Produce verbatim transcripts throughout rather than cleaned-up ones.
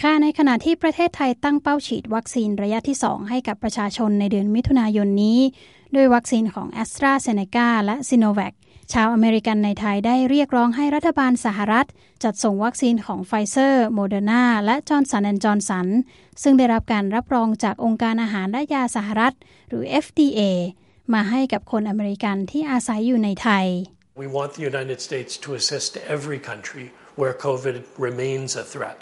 ค่ะในขณะที่ประเทศไทยตั้งเป้าฉีดวัคซีนระยะที่สองให้กับประชาชนในเดือนมิถุนายนนี้ด้วยวัคซีนของ AstraZeneca และ Sinovac ชาวอเมริกันในไทยได้เรียกร้องให้รัฐบาลสหรัฐจัดส่งวัคซีนของ Pfizer, Moderna และ Johnson แอนด์ Johnson ซึ่งได้รับการรับรองจากองค์การอาหารและยาสหรัฐหรือ เอฟ ดี เอ มาให้กับคนอเมริกันที่อาศัยอยู่ในไทย We want the United States to assist every country where COVID remains a threat.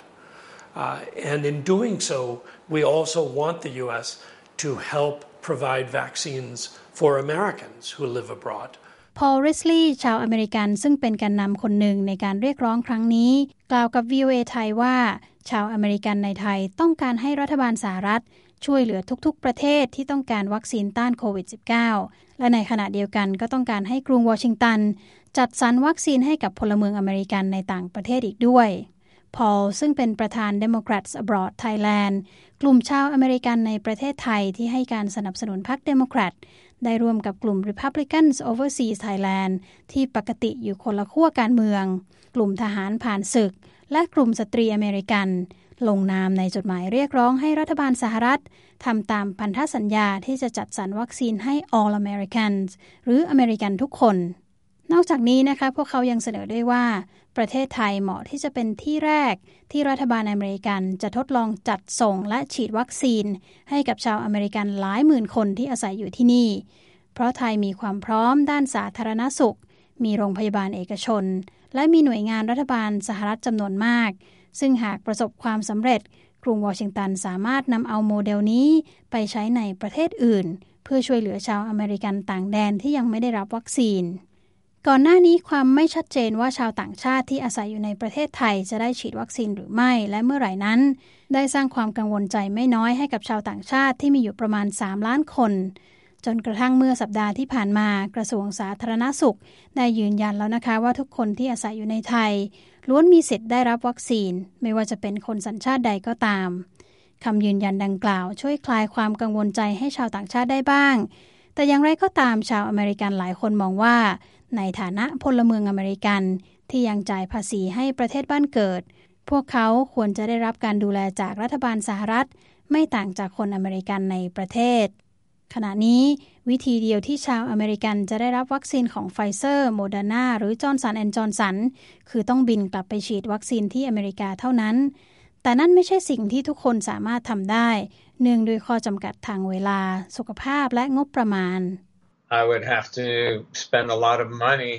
Uh, and in doing so, we also want the U S to help provide vaccines for Americans who live abroad. Paul Risley ชาวอเมริกันซึ่งเป็นแกนนำคนหนึ่งในการเรียกร้องครั้งนี้กล่าวกับ วี โอ เอ ไทยว่าชาวอเมริกันในไทยต้องการให้รัฐบาลสหรัฐช่วยเหลือทุกๆประเทศที่ต้องการวัคซีนต้านโควิด สิบเก้า และในขณะเดียวกันก็ต้องการให้กรุงวอชิงตันจัดสรรวัคซีนให้กับพลเมืองอเมริกันในต่างประเทศอีกด้วยพอลซึ่งเป็นประธาน Democrats Abroad Thailand กลุ่มชาวอเมริกันในประเทศไทยที่ให้การสนับสนุนพรรค Democrat ได้ร่วมกับกลุ่ม Republicans Overseas Thailand ที่ปกติอยู่คนละขั้วการเมืองกลุ่มทหารผ่านศึกและกลุ่มสตรีอเมริกันลงนามในจดหมายเรียกร้องให้รัฐบาลสหรัฐทำตามพันธสัญญาที่จะจัดสรรวัคซีนให้ All Americans หรืออเมริกันทุกคนนอกจากนี้นะคะพวกเขายังเสนอด้วยว่าประเทศไทยเหมาะที่จะเป็นที่แรกที่รัฐบาลอเมริกันจะทดลองจัดส่งและฉีดวัคซีนให้กับชาวอเมริกันหลายหมื่นคนที่อาศัยอยู่ที่นี่เพราะไทยมีความพร้อมด้านสาธารณสุขมีโรงพยาบาลเอกชนและมีหน่วยงานรัฐบาลสหรัฐจำนวนมากซึ่งหากประสบความสำเร็จกรุงวอชิงตันสามารถนำเอาโมเดลนี้ไปใช้ในประเทศอื่นเพื่อช่วยเหลือชาวอเมริกันต่างแดนที่ยังไม่ได้รับวัคซีนก่อนหน้านี้ความไม่ชัดเจนว่าชาวต่างชาติที่อาศัยอยู่ในประเทศไทยจะได้ฉีดวัคซีนหรือไม่และเมื่อไหร่นั้นได้สร้างความกังวลใจไม่น้อยให้กับชาวต่างชาติที่มีอยู่ประมาณสามล้านคนจนกระทั่งเมื่อสัปดาห์ที่ผ่านมากระทรวงสาธารณสุขได้ยืนยันแล้วนะคะว่าทุกคนที่อาศัยอยู่ในไทยล้วนมีสิทธิ์ได้รับวัคซีนไม่ว่าจะเป็นคนสัญชาติใดก็ตามคำยืนยันดังกล่าวช่วยคลายความกังวลใจให้ชาวต่างชาติได้บ้างแต่อย่างไรก็ตามชาวอเมริกันหลายคนมองว่าในฐานะพลเมืองอเมริกันที่ยังจ่ายภาษีให้ประเทศบ้านเกิดพวกเขาควรจะได้รับการดูแลจากรัฐบาลสหรัฐไม่ต่างจากคนอเมริกันในประเทศขณะนี้วิธีเดียวที่ชาวอเมริกันจะได้รับวัคซีนของ Pfizer, Moderna หรือ Johnson แอนด์ Johnson คือต้องบินกลับไปฉีดวัคซีนที่อเมริกาเท่านั้นแต่นั่นไม่ใช่สิ่งที่ทุกคนสามารถทำได้เนื่องด้วยข้อจำกัดทางเวลาสุขภาพและงบประมาณ I would have to spend a lot of money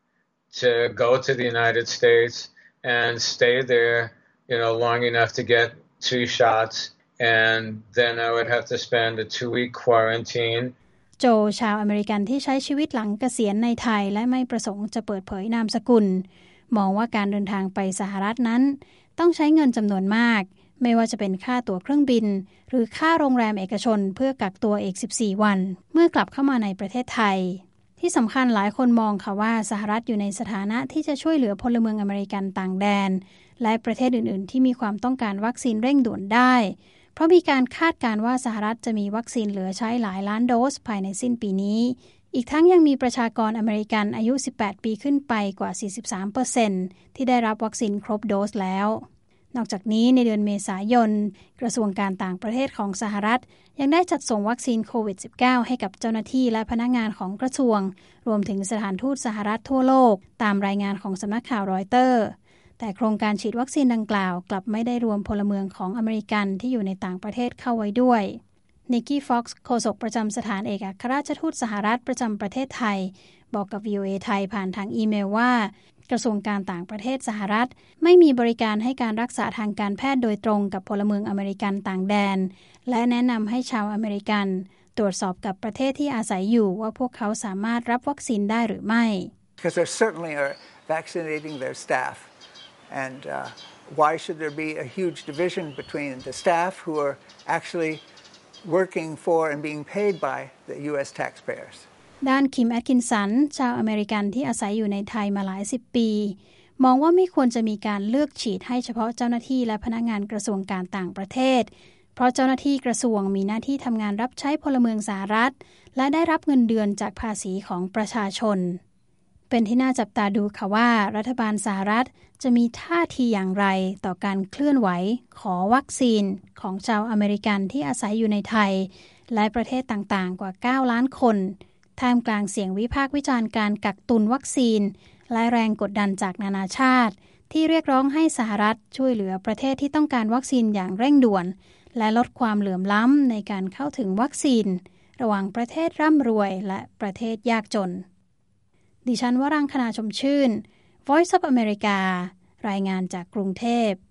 to go to the United States and stay there, you know, long enough to get two shots, and then I would have to spend a two-week quarantine. โจชาวอเมริกันที่ใช้ชีวิตหลังเกษียณในไทยและไม่ประสงค์จะเปิดเผยนามสกุลมองว่าการเดินทางไปสหรัฐนั้นต้องใช้เงินจำนวนมากไม่ว่าจะเป็นค่าตั๋วเครื่องบินหรือค่าโรงแรมเอกชนเพื่อกักตัวอีกสิบสี่วันเมื่อกลับเข้ามาในประเทศไทยที่สำคัญหลายคนมองค่ะว่าสหรัฐอยู่ในสถานะที่จะช่วยเหลือพลเมืองอเมริกันต่างแดนและประเทศอื่นๆที่มีความต้องการวัคซีนเร่งด่วนได้เพราะมีการคาดการณ์ว่าสหรัฐจะมีวัคซีนเหลือใช้หลายล้านโดสภายในสิ้นปีนี้อีกทั้งยังมีประชากรอเมริกันอายุสิบแปดปีขึ้นไปกว่า สี่สิบสามเปอร์เซ็นต์ ที่ได้รับวัคซีนครบโดสแล้วนอกจากนี้ในเดือนเมษายนกระทรวงการต่างประเทศของสหรัฐยังได้จัดส่งวัคซีนโควิด สิบเก้า ให้กับเจ้าหน้าที่และพนักงานของกระทรวงรวมถึงสถานทูตสหรัฐทั่วโลกตามรายงานของสำนักข่าวรอยเตอร์แต่โครงการฉีดวัคซีนดังกล่าวกลับไม่ได้รวมพลเมืองของอเมริกันที่อยู่ในต่างประเทศเข้าไว้ด้วยนิกกี้ฟ็อกซ์โฆษกประจำสถานเอกอัครราชทูตสหรัฐประจำประเทศไทยบอกกับ วี โอ เอ ไทยผ่านทางอีเมลว่ากระทรวงการต่างประเทศสหรัฐไม่มีบริการให้การรักษาทางการแพทย์โดยตรงกับพลเมืองอเมริกันต่างแดนและแนะนำให้ชาวอเมริกันตรวจสอบกับประเทศที่อาศัยอยู่ว่าพวกเขาสามารถรับวัคซีนได้หรือไม่ Because they certainly are vaccinating their staff and uh, why should there be a huge division between the staff who are actually working for and being paid by the ยู เอส taxpayers ด้านคิมแอตคินสันชาวอเมริกันที่อาศัยอยู่ในไทยมาหลายสิบปีมองว่าไม่ควรจะมีการเลือกฉีดให้เฉพาะเจ้าหน้าที่และพนักงานกระทรวงการต่างประเทศเพราะเจ้าหน้าที่กระทรวงมีหน้าที่ทำงานรับใช้พลเมืองสหรัฐและได้รับเงินเดือนจากภาษีของประชาชนเป็นที่น่าจับตาดูค่ะว่ารัฐบาลสหรัฐจะมีท่าทีอย่างไรต่อการเคลื่อนไหวขอวัคซีนของชาวอเมริกันที่อาศัยอยู่ในไทยและประเทศต่างๆกว่าเก้าล้านคนท่ามกลางเสียงวิพากษ์วิจารณ์การกักตุนวัคซีนและแรงกดดันจากนานาชาติที่เรียกร้องให้สหรัฐช่วยเหลือประเทศที่ต้องการวัคซีนอย่างเร่งด่วนและลดความเหลื่อมล้ำในการเข้าถึงวัคซีนระหว่างประเทศร่ำรวยและประเทศยากจนดิฉันวรังคณาชมชื่น Voice of America รายงานจากกรุงเทพ